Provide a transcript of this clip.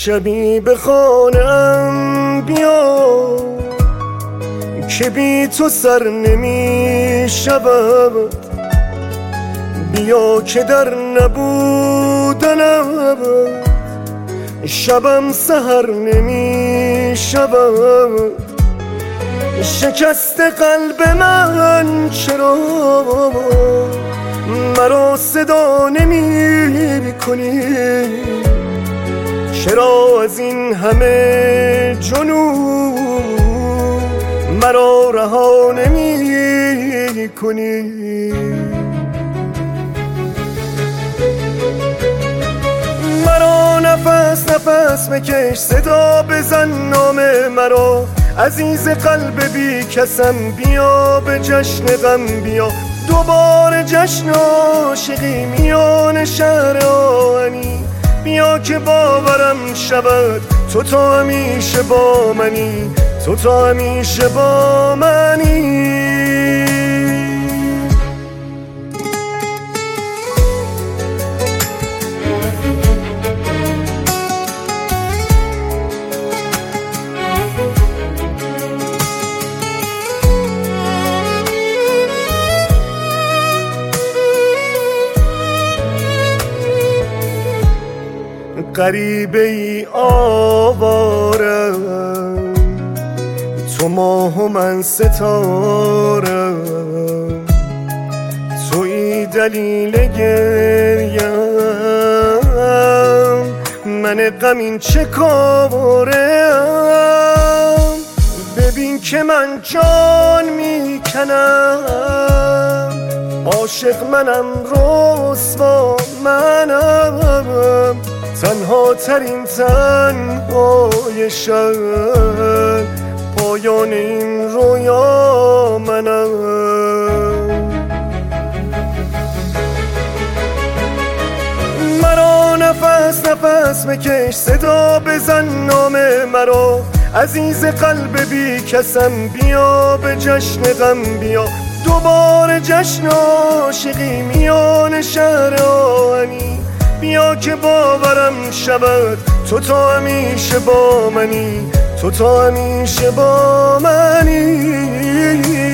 شبی بخوانم بیا که بی تو سر نمی شود، بیا که در نبودنم شبم سحر نمی شود. شکست قلب من چرا مرا صدا نمی کنی؟ چرا از این همه جنون مرا رها نمی کنی؟ مرا نفس نفس بکش، صدا بزن نام مرا، عزیز قلب بی کسم، بیا به جشن غم بیا، دوباره جشن عاشقی میان شهر آهنی، بیا که باورم شود تو تا همیشه با منی، تو تا همیشه با منی. غریبه ای آوارم، تو ماه و من ستارم، توی دلیل گریم، من غمین چه کارم؟ ببین که من جان میکنم، عاشق منم، رسوا منم، تنها ترین تنهای شب، پایان این رویا منم. مرا نفس نفس بکش، صدا بزن نام مرا، عزیز قلب بی کسم، بیا به جشن غم بیا، دوباره جشن عاشقی میان شهر آهنی، بیا که باورم شود تو تا همیشه با منی، تو تا همیشه با منی.